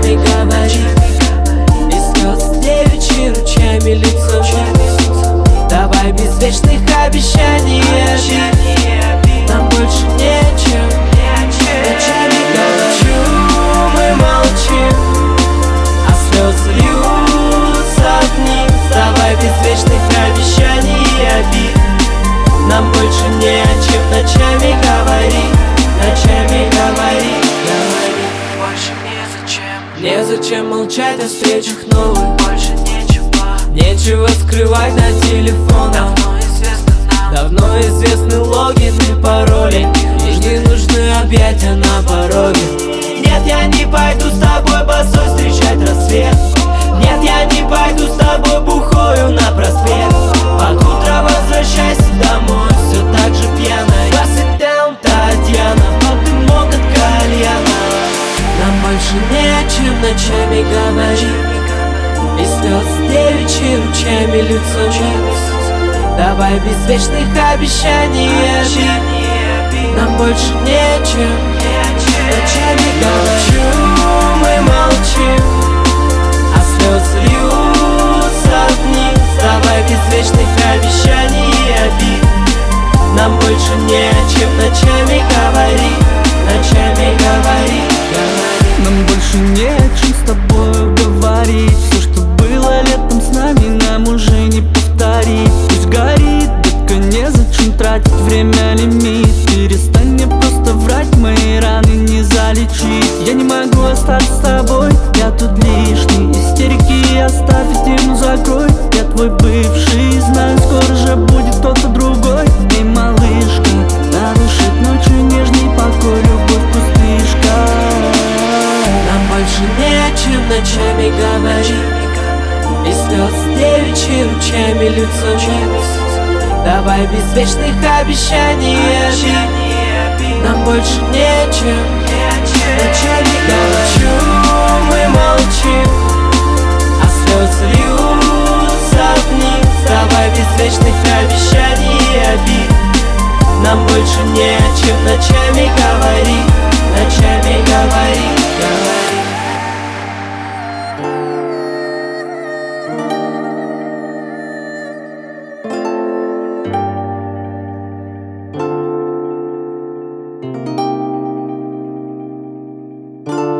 ночами говори, и слез девичьи ручьями лицом мыть. Давай без вечных обещаний и обид, нам больше нечем. Ночами говорю, мы молчим, а слезы льются одни. Давай без вечных обещаний и обид, нам больше нечем. Ночами говори, ночами говори, говори. Больше незачем, Незачем молчать о встречах новых. больше Нечего скрывать на телефонах. давно известны логины, пароли, и не нужны объятия на пороге. Нет, я не пойду с тобой босой встречать рассвет. Нет, я не пойду с тобой бухою на проспект. Под утро возвращайся домой, все так же пьяная. Pass it down, Татьяна, под дымок от кальяна. Нам больше нечем ночами говорить, и слез девичьи ручьями лицом мыть. Давай без вечных обещаний и обид, нам больше нечем. Ночами говорю, мы молчим, а слезы льются одни. Давай без вечных обещаний и обид, нам больше нечем. Ночами говори, ночами говори, говори. Нам больше нечем с тобой говорить. Все, что было летом с нами, нам уже не повторить. Пусть горит, детка, незачем тратить время, лимит. Перестань мне просто врать, мои раны не залечить. Я не могу остаться с тобой, я тут лишний. Истерики оставь, и тему закрой. Я твой бывший, знаю, скоро же будет кто-то другой. Эй, малышка, нарушит ночью нежный покой, любовь пустышка. Нам больше нечем ночами говорить, и слез девичьи ручьями лицом мыть. Давай без вечных обещаний и обид, нам больше нечем. Ночами говорю, мы молчим, а слезы льются одни. Давай без вечных обещаний и обид, нам больше нечем. Ночами говори, ночами говори, говори. Thank